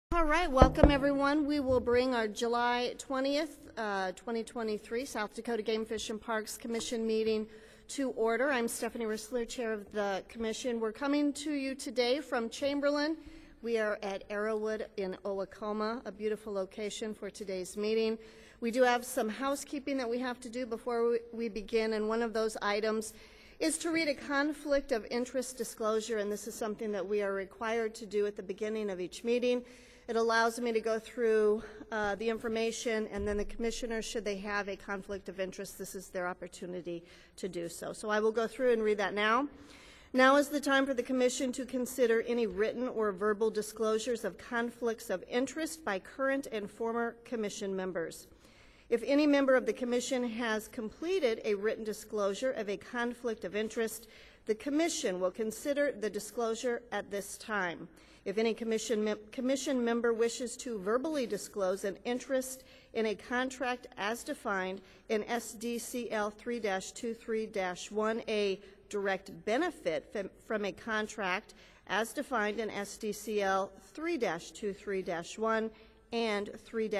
All right, welcome everyone. We will bring our July 20th, 2023 South Dakota Game Fish and Parks Commission meeting to order. I'm Stephanie Rissler, Chair of the Commission. We're coming to you today from Chamberlain. We are at Arrowwood in Owatonna, a beautiful location for today's meeting. We do have some housekeeping that we have to do before we begin, and one of those items is to read a conflict of interest disclosure, and this is something that we are required to do at the beginning of each meeting. It allows me to go through the information, and then the commissioners, should they have a conflict of interest, this is their opportunity to do so. So I will go through and read that now. Now is the time for the commission to consider any written or verbal disclosures of conflicts of interest by current and former commission members. If any member of the commission has completed a written disclosure of a conflict of interest, the commission will consider the disclosure at this time. If any commission member wishes to verbally disclose an interest in a contract as defined in SDCL 3-23-1A direct benefit from a contract as defined in SDCL 3-23-1 and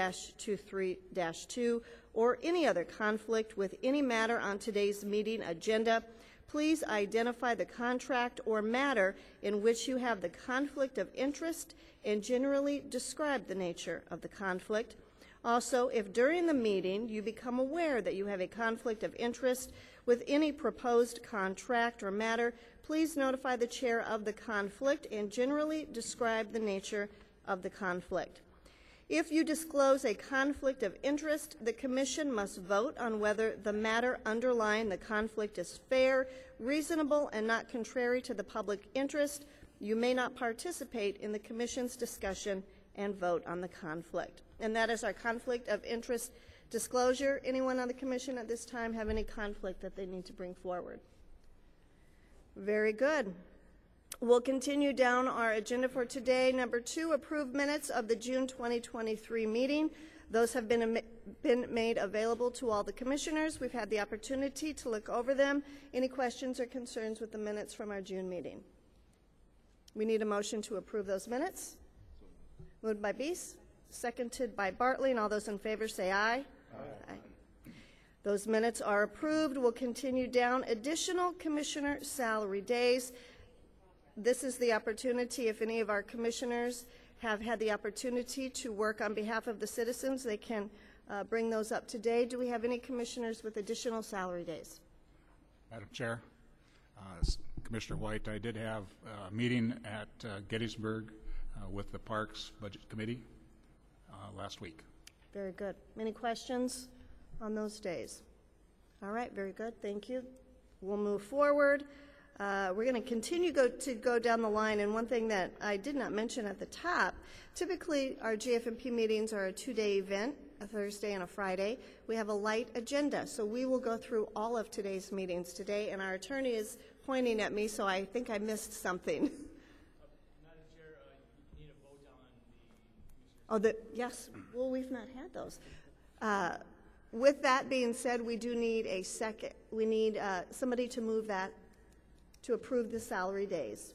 3-23-2, or any other conflict with any matter on today's meeting agenda, please identify the contract or matter in which you have the conflict of interest and generally describe the nature of the conflict. Also, if during the meeting you become aware that you have a conflict of interest with any proposed contract or matter, please notify the chair of the conflict and generally describe the nature of the conflict. If you disclose a conflict of interest, the commission must vote on whether the matter underlying the conflict is fair, reasonable, and not contrary to the public interest. You may not participate in the commission's discussion and vote on the conflict. And that is our conflict of interest disclosure. Anyone on the commission at this time have any conflict that they need to bring forward? Very good. We'll continue down our agenda for today. Number 2, approve minutes of the June 2023 meeting. Those have been made available to all the commissioners. We've had the opportunity to look over them. Any questions or concerns with the minutes from our June meeting? We need a motion to approve those minutes. Moved by Beese, seconded by Bartley, and all those in favor say aye. Aye. Those minutes are approved. We'll continue down. Additional commissioner salary days. This is the opportunity, if any of our commissioners have had the opportunity to work on behalf of the citizens, they can bring those up today. Do we have any commissioners with additional salary days? Madam Chair, Commissioner White, I did have a meeting at Gettysburg with the Parks Budget Committee last week. Very good. Any questions on those days? All right, very good. Thank you. We'll move forward. We're going to continue to go down the line, and one thing that I did not mention at the top, typically our GFMP meetings are a 2-day event, a Thursday and a Friday. We have a light agenda, so we will go through all of today's meetings today, and our attorney is pointing at me, so I think I missed something. Madam Chair, you need a vote on the Yes, well, we've not had those. With that being said, we do need a second. We need somebody to move that, to approve the salary days.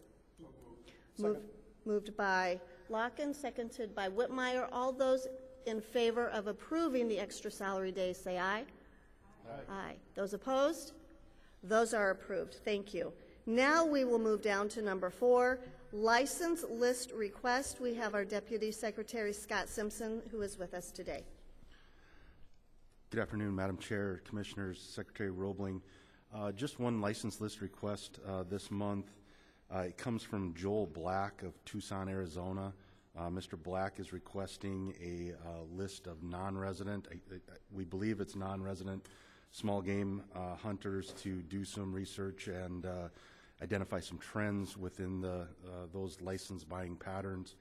Moved by Locken, seconded by Whitmire. All those in favor of approving the extra salary days say aye. Aye. Aye. Those opposed? Those are approved. Thank you. Now we will move down to number 4, license list request. We have our Deputy Secretary Scott Simpson, who is with us today. Good afternoon, Madam Chair, Commissioners, Secretary Roebling. Just one license list request this month. It comes from Joel Black of Tucson, Arizona. Mr. Black is requesting a list of non-resident, we believe it's non-resident, small game hunters to do some research and identify some trends within those license buying patterns.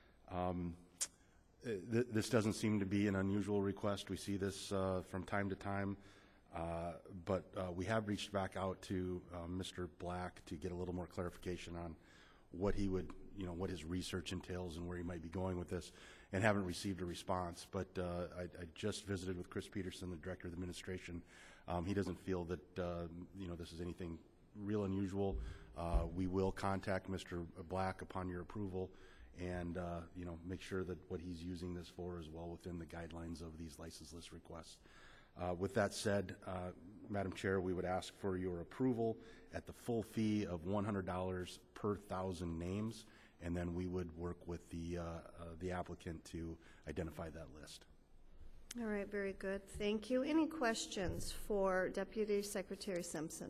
This doesn't seem to be an unusual request. We see this from time to time. But we have reached back out to Mr. Black to get a little more clarification on what he would, what his research entails and where he might be going with this, and haven't received a response. But I just visited with Chris Peterson, the Director of the Administration. He doesn't feel that, this is anything real unusual. We will contact Mr. Black upon your approval and, make sure that what he's using this for is well within the guidelines of these license list requests. With that said, Madam Chair, we would ask for your approval at the full fee of $100 per 1,000 names, and then we would work with the applicant to identify that list. All right, very good. Thank you. Any questions for Deputy Secretary Simpson?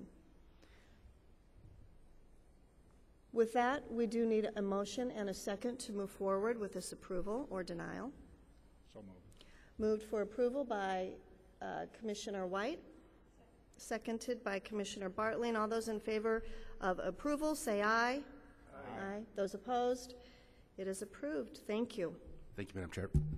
With that, we do need a motion and a second to move forward with this approval or denial. So moved. Moved for approval by Commissioner White, seconded by Commissioner Bartley. And all those in favor of approval, say aye. Aye. Those opposed? It is approved. Thank you. Thank you, Madam Chair.